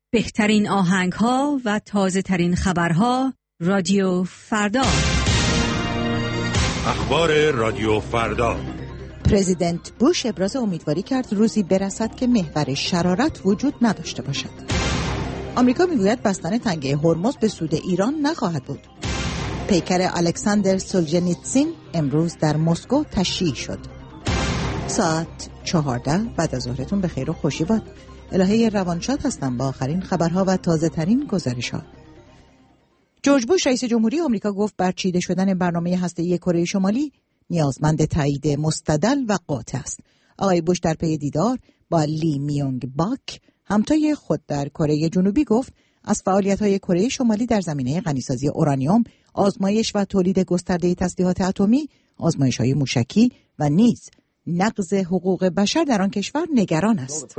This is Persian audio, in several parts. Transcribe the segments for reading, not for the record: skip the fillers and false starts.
بهترین آهنگ‌ها و تازه‌ترین خبرها رادیو فردا. اخبار رادیو فردا. پرزیدنت بوش ابراز امیدواری کرد روزی برسد که محور شرارت وجود نداشته باشد. آمریکا میگوید بستن تنگه هرمز به سود ایران نخواهد بود. پیکر الکساندر سولجنیتسین امروز در مسکو تشییع شد. ساعت 14 بعد از ظهرتون بخیر و خوشی باد. الهه روانشاد هستم با آخرین خبرها و تازه ترین گزارش‌ها. جورج بوش رئیس جمهوری آمریکا گفت برچیده شدن برنامه هسته‌ای کره شمالی نیازمند تایید مستدل و قاطع است. آقای بوش در پی دیدار با لی میونگ باک همتای خود در کره جنوبی گفت از فعالیت‌های کره شمالی در زمینه غنیسازی اورانیوم، آزمایش و تولید گسترده تسلیحات اتمی، آزمایش‌های موشکی و نیز نقض حقوق بشر در آن کشور نگران است.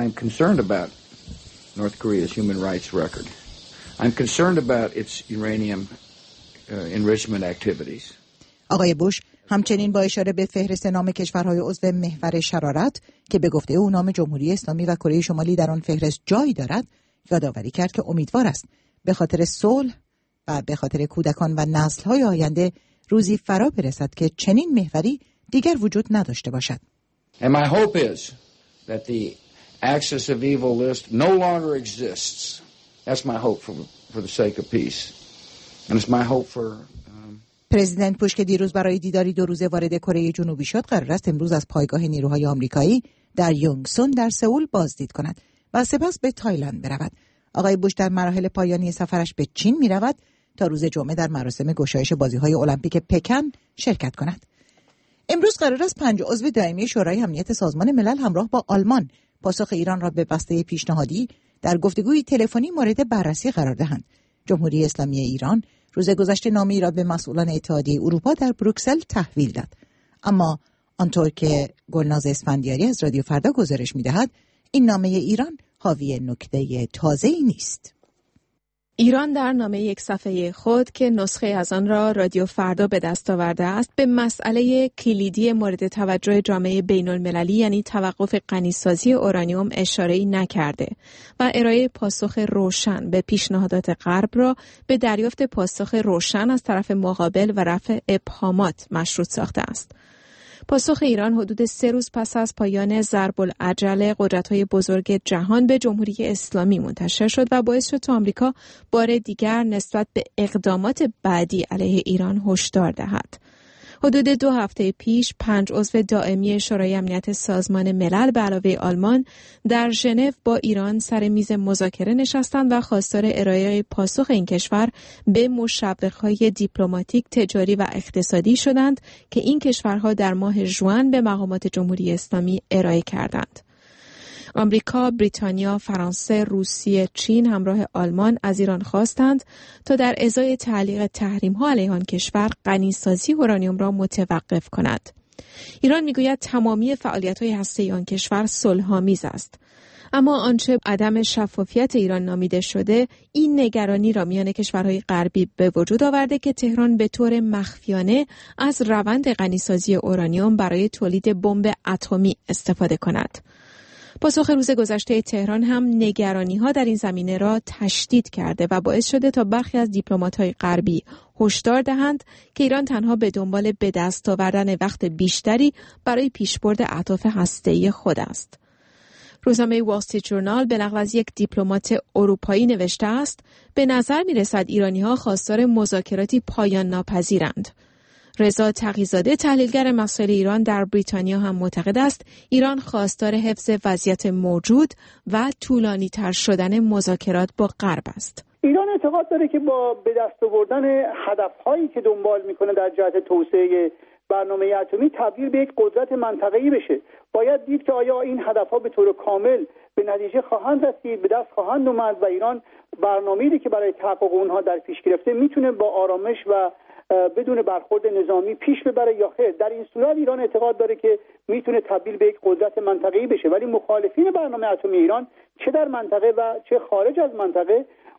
آقای بوش همچنین با اشاره به فهرست نام کشورهای عضو محور شرارت که به گفته او نام جمهوری اسلامی و کره شمالی در آن فهرست جای دارد، یادآوری کرد که امیدوار است به خاطر صلح و به خاطر کودکان و نسل‌های آینده روزی فرا برسد که چنین محوری دیگر وجود نداشته باشد. And my hope is that the axis of evil list no longer exists. That's my hope for the sake of peace. And it's my hope for پرزیدنت بوش که دیروز برای دیداری 2 روزه وارد کره جنوبی شد، قرار است امروز از پایگاه نیروهای آمریکایی در یونگسون در سئول بازدید کند و سپس به تایلند برود. آقای بوش در مراحل پایانی سفرش به چین می رود تا روز جمعه در مراسم گشایش بازی‌های المپیک پکن شرکت کند. امروز قرار است 5 عضو دائمی شورای امنیت سازمان ملل همراه با آلمان پاسخ ایران را به بسته پیشنهادی در گفتگوی تلفنی مورد بررسی قرار دهند. جمهوری اسلامی ایران روز گذشته نامه‌ای را به مسئولان اتحادیه اروپا در بروکسل تحویل داد. اما آنطور که گلناز اسفندیاری از رادیو فردا گزارش می‌دهد، این نامه ایران حاوی نکته تازه‌ای نیست. ایران در نامه یک صفحه خود که نسخه از آن را رادیو فردا به دست آورده است، به مسئله کلیدی مورد توجه جامعه بین‌المللی یعنی توقف غنیسازی اورانیوم اشاره‌ای نکرده و ارائه پاسخ روشن به پیشنهادات غرب را به دریافت پاسخ روشن از طرف مقابل و رفع ابهامات مشروط ساخته است. پاسخ ایران حدود 3 روز پس از پایان ضرب العجل قدرت‌های بزرگ جهان به جمهوری اسلامی منتشر شد و باعث شد تا آمریکا بار دیگر نسبت به اقدامات بعدی علیه ایران هشدار دهد. حدود 2 هفته پیش 5 عضو دائمی شورای امنیت سازمان ملل به علاوه آلمان در ژنو با ایران سر میز مذاکره نشستند و خواستار ارائه پاسخ این کشور به مشوق‌های دیپلماتیک، تجاری و اقتصادی شدند که این کشورها در ماه ژوئن به مقامات جمهوری اسلامی ارائه کردند. آمریکا، بریتانیا، فرانسه، روسیه، چین همراه آلمان از ایران خواستند تا در ازای تعلیق تحریم‌ها علیه آن کشور غنیسازی اورانیوم را متوقف کند. ایران میگوید تمامی فعالیت‌های هسته‌ای آن کشور صلح‌آمیز است. اما آنچه عدم شفافیت ایران نامیده شده، این نگرانی را میان کشورهای غربی به وجود آورده که تهران به طور مخفیانه از روند غنیسازی اورانیوم برای تولید بمب اتمی استفاده کند. پاسخ روز گذشته تهران هم نگرانی‌ها در این زمینه را تشدید کرده و باعث شده تا برخی از دیپلمات‌های غربی هشدار دهند که ایران تنها به دنبال به دست آوردن وقت بیشتری برای پیشبرد اهداف هسته‌ای خود است. روزنامه وال استریت ژورنال به نقل از یک دیپلمات اروپایی نوشته است: به نظر می‌رسد ایرانی‌ها خواستار مذاکراتی پایان ناپذیرند. رضا تقی‌زاده تحلیلگر مسائل ایران در بریتانیا هم معتقد است ایران خواستار حفظ وضعیت موجود و طولانی‌تر شدن مذاکرات با غرب است. ایران اعتقاد داره که با به دست آوردن هدف‌هایی که دنبال می‌کنه در جهت توسعه برنامه اتمی تبدیل به یک قدرت منطقه‌ای بشه. باید دید که آیا این هدف‌ها به طور کامل به نتیجه خواهند رسید، به دست خواهند اومد و ایران برنامه‌ای که برای تحقق اونها در پیش گرفته میتونه با آرامش و بدون برخورد نظامی پیش ببره یا خیر. در این صورت ایران اعتقاد داره که میتونه تبدیل به یک قدرت منطقه‌ای بشه، ولی مخالفین برنامه اتمی ایران چه در منطقه و چه خارج از منطقه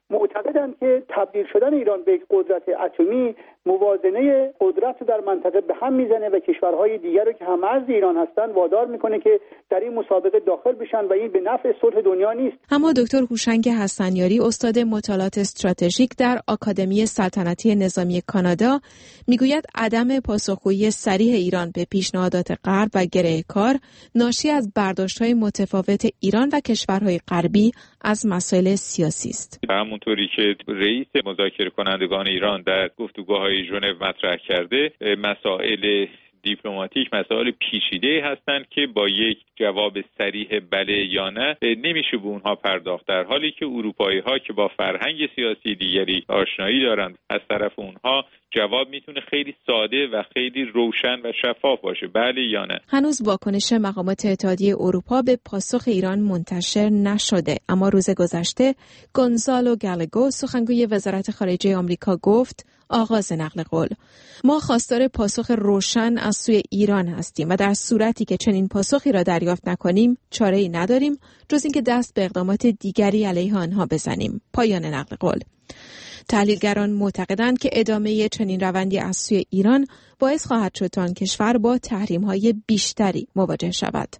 معتقدند که تبدیل شدن ایران به یک قدرت اتمی موازنه قدرت رو در منطقه به هم میزنه و کشورهای دیگر رو که هم مرز ایران هستن وادار میکنه که در این مسابقه داخل بشن و این به نفع صلح دنیا نیست. اما دکتر هوشنگ حسنیاری، استاد مطالعات استراتژیک در آکادمی سلطنتی نظامی کانادا، میگوید عدم پاسخگویی صریح ایران به پیشنهادات غرب و گره کار ناشی از برداشت‌های متفاوت ایران و کشورهای غربی از مسائل سیاسی است. همونطوری که رئیس مذاکره کنندگان ایران در گفتگوهای ژنو مطرح کرده، مسائل دیپلماتیک مسائل پیچیده هستند که با یک جواب صریح بله یا نه نمیشه به اونها پرداخت، در حالی که اروپایی‌ها که با فرهنگ سیاسی دیگری آشنایی دارند از طرف اونها جواب میتونه خیلی ساده و خیلی روشن و شفاف باشه، بله یا نه. هنوز واکنش مقامات اتحادیه اروپا به پاسخ ایران منتشر نشده، اما روز گذشته گونزالو گالگو، سخنگوی وزارت خارجه آمریکا، گفت آغاز نقل قول: ما خواستار پاسخ روشن از سوی ایران هستیم و در صورتی که چنین پاسخی را دریافت نکنیم چاره‌ای نداریم جز اینکه دست به اقدامات دیگری علیه آنها بزنیم. پایان نقل قول. تحلیلگران معتقدند که ادامه چنین روندی از سوی ایران باعث خواهد شد تا آن کشور با تحریم‌های بیشتری مواجه شود.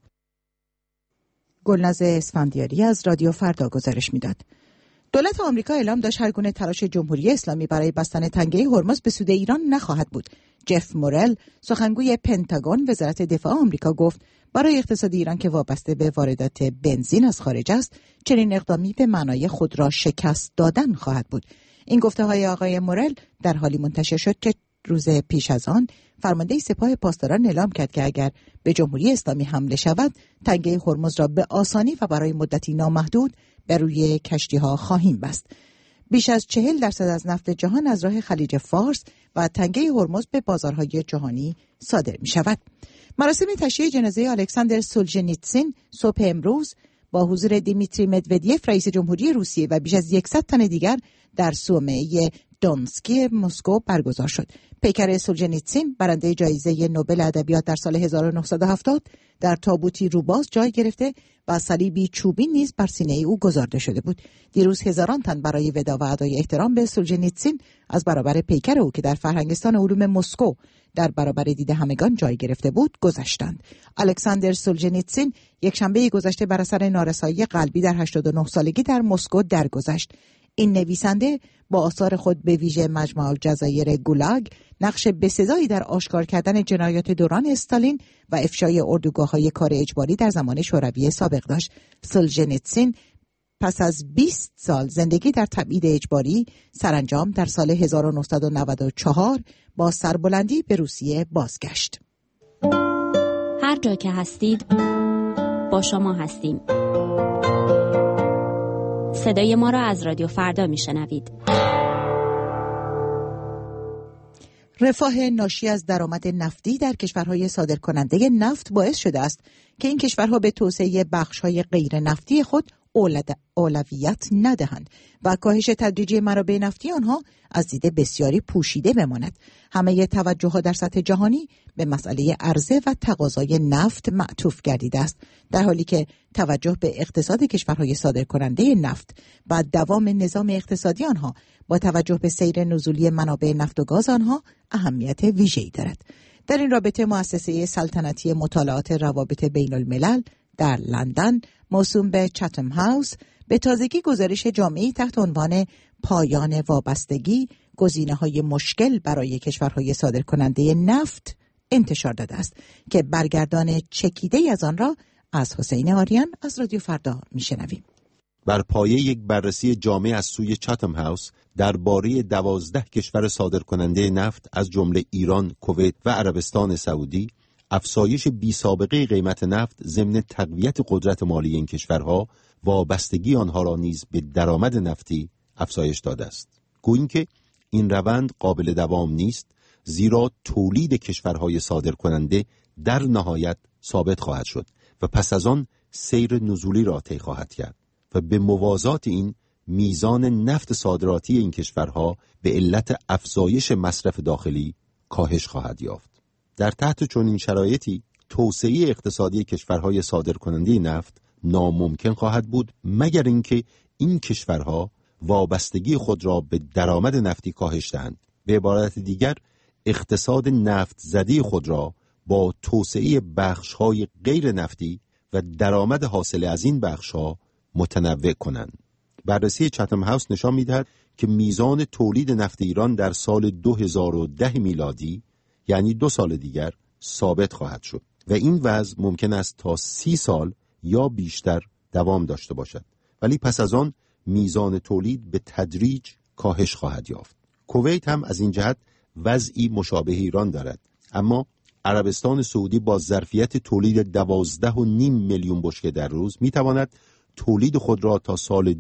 گلناز اسفندیاری از رادیو فردا گزارش میداد. دولت آمریکا اعلام داشت هر گونه تلاش جمهوری اسلامی برای بستن تنگه هرمز به سود ایران نخواهد بود. جف مورل، سخنگوی پنتاگون وزارت دفاع آمریکا، گفت برای اقتصاد ایران که وابسته به واردات بنزین از خارج است، چنین اقدامی به معنای خود را شکست دادن خواهد بود. این گفته‌های آقای مورل در حالی منتشر شد که روز پیش از آن فرمانده سپاه پاسداران اعلام کرد که اگر به جمهوری اسلامی حمله شود، تنگه هرمز را به آسانی و برای مدتی نامحدود بر روی کشتی‌ها خواهیم بست. بیش از 40% از نفت جهان از راه خلیج فارس و تنگه هرمز به بازارهای جهانی صادر می‌شود. مراسم تشییع جنازه الکساندر سولژنیتسین صبح امروز با حضور دیمیتری مدودیف رئیس جمهوری روسیه و بیش از 100 تن دیگر در صومعه دونسکی مسکو برگزار شد. پیکر سولژنیتسین، برنده جایزه نوبل ادبیات در سال 1970، در تابوتی روباز جای گرفته و صلیبی چوبی نیز بر سینه او گذارده شده بود. دیروز هزاران تن برای وداع و ادای احترام به سولژنیتسین از برابر پیکر او که در فرهنگستان علوم مسکو در برابر دید همگان جای گرفته بود گذشتند. الکساندر سولژنیتسین یک شنبه گذشته بر اثر نارسایی قلبی در 89 سالگی در مسکو درگذشت. این نویسنده با آثار خود به ویژه مجمع الجزایر گولاگ نقش بسزایی در آشکار کردن جنایات دوران استالین و افشای اردوگاه‌های کار اجباری در زمان شوروی سابق داشت. سولژنیتسین پس از 20 سال زندگی در تبعید اجباری سرانجام در سال 1994 با سربلندی به روسیه بازگشت. هر جا که هستید با شما هستیم. صدای ما را از رادیو فردا میشنوید. رفاه ناشی از درآمد نفتی در کشورهای صادرکننده نفت باعث شده است که این کشورها به توسعه بخش‌های غیر نفتی خود اولویت ندهند و کاهش تدریجی منابع نفتی آنها از دید بسیاری پوشیده بماند. همه توجه‌ها در سطح جهانی به مسئله عرضه و تقاضای نفت معطوف گردیده است، در حالی که توجه به اقتصاد کشورهای صادرکننده نفت و دوام نظام اقتصادی آنها با توجه به سیر نزولی منابع نفت و گاز آنها اهمیت ویژه‌ای دارد. در این رابطه مؤسسه سلطنتی مطالعات روابط بین الملل در لندن موسوم به چاتم هاوس به تازگی گزارش جامعی تحت عنوان پایان وابستگی، گزینه‌های مشکل برای کشورهای صادرکننده نفت انتشار داده است که برگردان چکیده‌ای از آن را از حسین آریان از رادیو فردا میشنویم. بر پایه یک بررسی جامع از سوی چاتم هاوس درباره 12 کشور صادرکننده نفت از جمله ایران، کویت و عربستان سعودی، افزایش بی‌سابقه قیمت نفت ضمن تقویت قدرت مالی این کشورها وابستگی آنها را نیز به درآمد نفتی افزایش داده است. گویی که این روند قابل دوام نیست، زیرا تولید کشورهای صادرکننده در نهایت ثابت خواهد شد و پس از آن سیر نزولی را طی خواهد کرد و به موازات این میزان نفت صادراتی این کشورها به علت افزایش مصرف داخلی کاهش خواهد یافت. در تحت چنین شرایطی توسعه اقتصادی کشورهای صادرکننده نفت ناممکن خواهد بود مگر اینکه این کشورها وابستگی خود را به درآمد نفتی کاهش دهند. به عبارت دیگر اقتصاد نفت زدی خود را با توسعه بخش‌های غیر نفتی و درآمد حاصل از این بخش‌ها متنوع کنند. بررسی چتم هاوس نشان می‌دهد که میزان تولید نفت ایران در سال 2010 میلادی، یعنی 2 سال دیگر، ثابت خواهد شد و این وضع ممکن است تا 30 سال یا بیشتر دوام داشته باشد، ولی پس از آن میزان تولید به تدریج کاهش خواهد یافت. کویت هم از این جهت وضعی مشابه ایران دارد، اما عربستان سعودی با ظرفیت تولید 12.5 میلیون بشکه در روز میتواند تولید خود را تا سال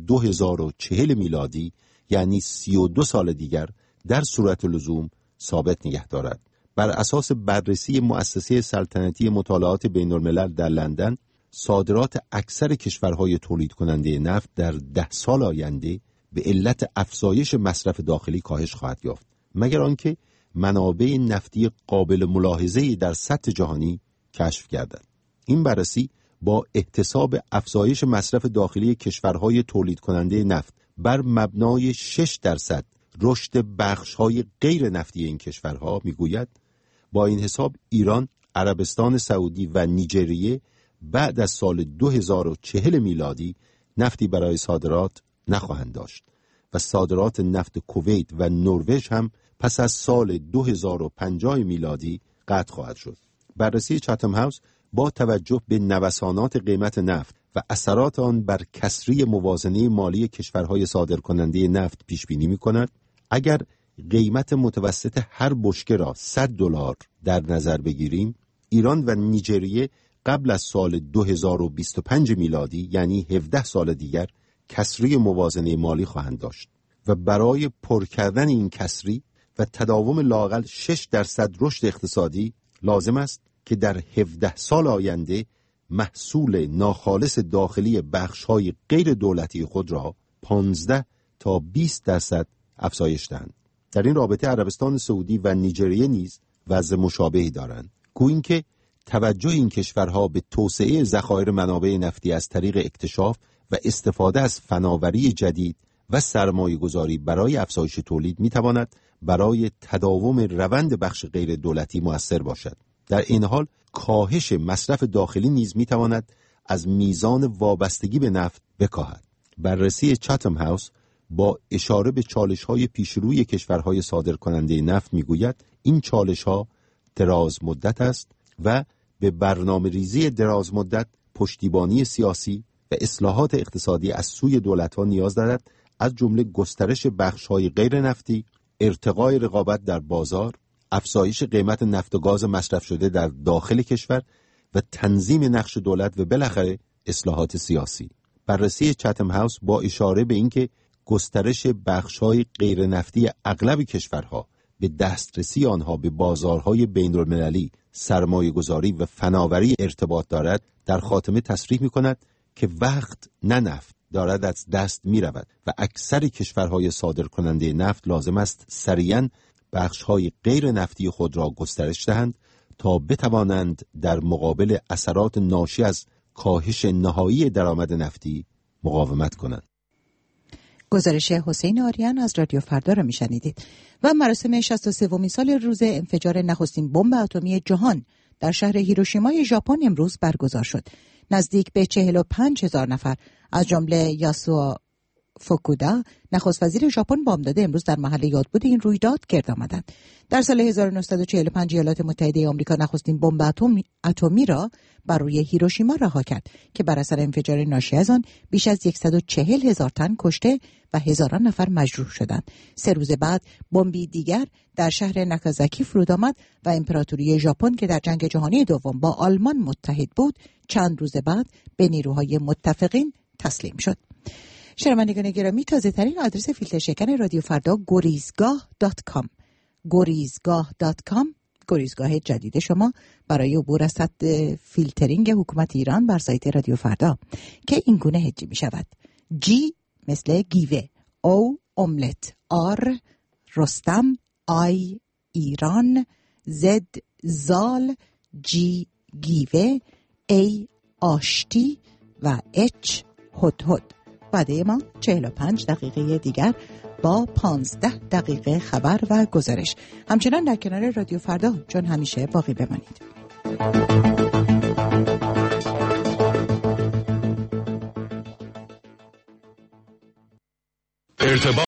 2040 میلادی، یعنی 32 سال دیگر، در صورت لزوم ثابت نگه دارد. بر اساس بررسی مؤسسه سلطنتی مطالعات بین الملل در لندن، صادرات اکثر کشورهای تولید کننده نفت در 10 سال آینده به علت افزایش مصرف داخلی کاهش خواهد یافت، مگر آنکه منابع نفتی قابل ملاحظه‌ای در سطح جهانی کشف گردد. این بررسی با احتساب افزایش مصرف داخلی کشورهای تولید کننده نفت بر مبنای 6% رشد بخش‌های غیر نفتی این کشورها میگوید با این حساب ایران، عربستان سعودی و نیجریه بعد از سال 2040 میلادی نفتی برای صادرات نخواهند داشت و صادرات نفت کویت و نروژ هم پس از سال 2050 میلادی قطع خواهد شد. بررسی چتم هاوس با توجه به نوسانات قیمت نفت و اثرات آن بر کسری موازنه مالی کشورهای صادرکننده نفت پیش بینی می‌کند اگر قیمت متوسط هر بشکه را $100 در نظر بگیریم، ایران و نیجریه قبل از سال 2025 میلادی، یعنی 17 سال دیگر، کسری موازنه مالی خواهند داشت و برای پر کردن این کسری و تداوم لااقل 6% رشد اقتصادی لازم است که در 17 سال آینده محصول ناخالص داخلی بخش‌های غیر دولتی خود را 15 تا 20% افزایش دهند. در این رابطه عربستان سعودی و نیجریه نیز وضع مشابهی دارند. گوییم که توجه این کشورها به توسعه ذخایر منابع نفتی از طریق اکتشاف و استفاده از فناوری جدید و سرمایه‌گذاری برای افزایش تولید می‌تواند برای تداوم روند بخش غیر دولتی مؤثر باشد. در این حال کاهش مصرف داخلی نیز می‌تواند از میزان وابستگی به نفت بکاهد. بررسی چتم هاوس با اشاره به چالش‌های پیشروی کشورهای صادرکننده نفت می‌گوید این چالش‌ها دراز مدت است و به برنامه‌ریزی دراز مدت، پشتیبانی سیاسی و اصلاحات اقتصادی از سوی دولت‌ها نیاز دارد، از جمله گسترش بخش‌های غیر نفتی، ارتقای رقابت در بازار، افزایش قیمت نفت و گاز مصرف شده در داخل کشور و تنظیم نقش دولت و بالاخره اصلاحات سیاسی. بررسی چتم هاوس با اشاره به اینکه گسترش بخش‌های غیر نفتی اغلب کشورها به دسترسی آنها به بازارهای بین‌المللی، سرمایه‌گذاری و فناوری ارتباط دارد، در خاتمه تصریح می‌کند که وقت نه نفت دارد از دست می‌رود و اکثر کشورهای صادرکننده نفت لازم است سریعاً بخش‌های غیر نفتی خود را گسترش دهند تا بتوانند در مقابل اثرات ناشی از کاهش نهایی درآمد نفتی مقاومت کنند. گزارش حسین آریان از رادیو فردا را میشنیدید. و مراسم 63 سال روز انفجار نخستین بمب اتمی جهان در شهر هیروشیما ژاپن امروز برگزار شد. نزدیک به 45,000 نفر از جمله یاسوو فوکودا، نخست وزیر ژاپن، بامداد امروز در محل یادبود این رویداد گرد آمدند. در سال 1945 ایالات متحده آمریکا نخستین بمب اتمی را بر روی هیروشیما رها کرد که بر اثر انفجار ناشی از آن بیش از 140,000 تن کشته و هزاران نفر مجروح شدند. 3 روز بعد بمبی دیگر در شهر ناکازاکی فرود آمد و امپراتوری ژاپن که در جنگ جهانی دوم با آلمان متحد بود، چند روز بعد به نیروهای متفقین تسلیم شد. شنوندگان گرامی، تازه ترین آدرس فیلتر شکن رادیو فردا گریزگاه.com گریزگاه جدید شما برای عبور از سطح فیلترینگ حکومت ایران بر سایت رادیو فردا که این گونه هجی می شود: G مثل گیوه، O املت، R رستم، I ایران، Z زال، G گیوه، A آشتی و H هدهد. وعده ما 45 دقیقه دیگر با 15 دقیقه خبر و گزارش. همچنان در کنار رادیو فردا چون همیشه باقی بمانید.